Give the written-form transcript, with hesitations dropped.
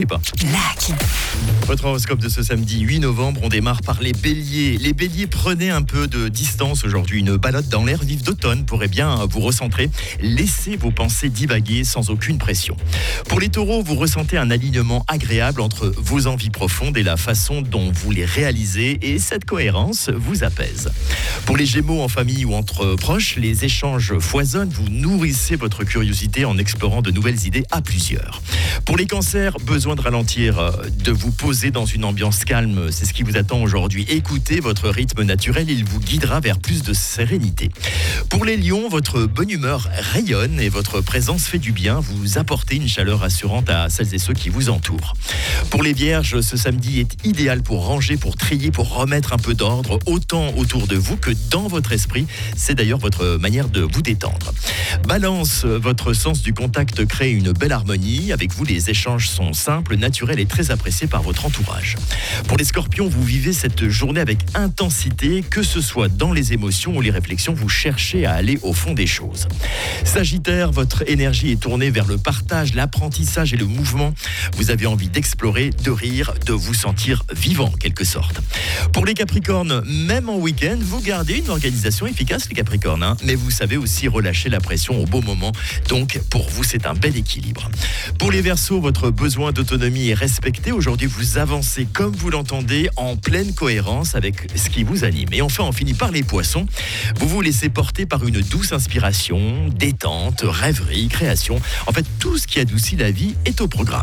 Et pas. Lucky. Votre horoscope de ce samedi 8 novembre, on démarre par les béliers. Les béliers, prenez un peu de distance aujourd'hui. Une balade dans l'air vive d'automne pourrait bien vous recentrer. Laissez vos pensées divaguer sans aucune pression. Pour les taureaux, vous ressentez un alignement agréable entre vos envies profondes et la façon dont vous les réalisez, et cette cohérence vous apaise. Pour les gémeaux, en famille ou entre proches, les échanges foisonnent. Vous nourrissez votre curiosité en explorant de nouvelles idées à plusieurs. Pour les cancers, besoin de ralentir, de vous poser dans une ambiance calme, c'est ce qui vous attend aujourd'hui. Écoutez votre rythme naturel, il vous guidera vers plus de sérénité. Pour les lions, votre bonne humeur rayonne et votre présence fait du bien. Vous apportez une chaleur rassurante à celles et ceux qui vous entourent. Pour les vierges, ce samedi est idéal pour ranger, pour trier, pour remettre un peu d'ordre, autant autour de vous que dans votre esprit. C'est d'ailleurs votre manière de vous détendre. Balance, votre sens du contact crée une belle harmonie. Avec vous, les échanges sont simples, naturels et très appréciés par votre entourage. Pour les scorpions, vous vivez cette journée avec intensité, que ce soit dans les émotions ou les réflexions, vous cherchez à aller au fond des choses. Sagittaire, votre énergie est tournée vers le partage, l'apprentissage et le mouvement. Vous avez envie d'explorer, de rire, de vous sentir vivant en quelque sorte. Pour les capricornes, même en week-end, vous gardez une organisation efficace les capricornes, mais vous savez aussi relâcher la pression au bon moment. Donc pour vous, c'est un bel équilibre. Pour les verseaux, votre besoin d'autonomie est respecté. Aujourd'hui, vous avancez comme vous l'entendez, en pleine cohérence avec ce qui vous anime. Et enfin, on finit par les poissons. Vous vous laissez porter par une douce inspiration, détente, rêverie, création. En fait, tout ce qui adoucit la vie est au programme.